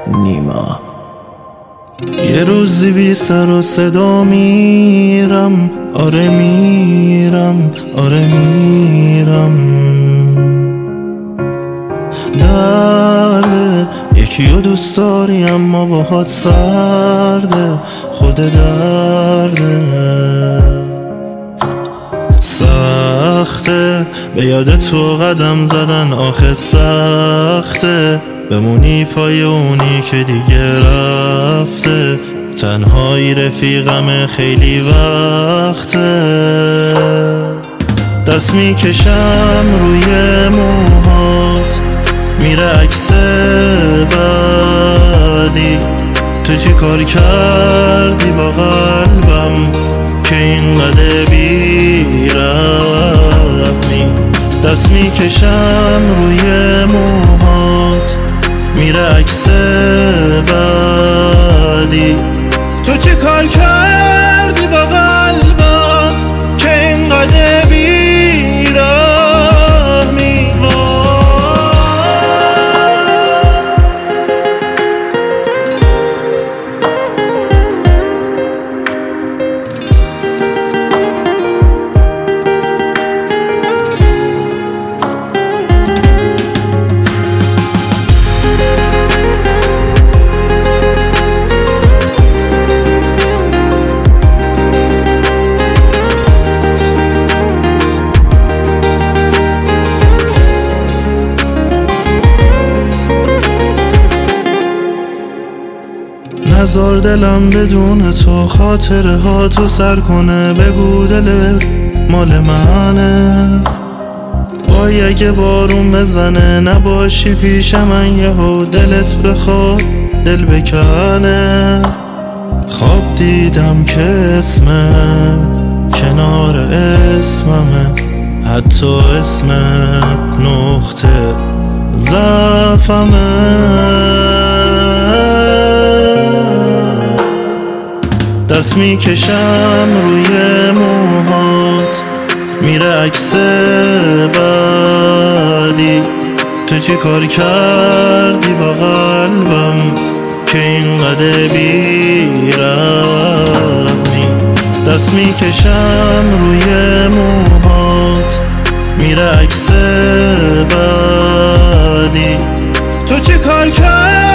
نیما. یه روزی بی سر و صدا میرم، آره میرم، آره میرم. درده یکی رو دوست داری اما باهات سرده، خود درده. سخته به یاد تو قدم زدن، آخه سخته بمونی پای اونی که دیگه رفته. تنهایی رفیقم خیلی وقته. دست میکشم روی موهات، میره عکس بعدی. تو چی کار کردی با قلبم که اینقدر بی‌رحمی؟ دست میکشم روی موهات، میره عکس بعدی. تو چه کار کردی با قلبم که اینقدر بی‌رحمی؟ نذار دلم بدون تو خاطره ها تو سر کنه. بگو دلت مال منه، وای اگه بارون بزنه نباشی پیش من، یهو دلت بخواد دل بکنه. خواب دیدم که اسمت کنار اسممه، حتی اسمت نقطه ضعفمه. دست میکشم روی موهات، میره عکس بعدی. تو چی کار کردی با قلبم که اینقدر بی‌رحمی؟ دست میکشم روی موهات، میره عکس بعدی. تو چی کار کردی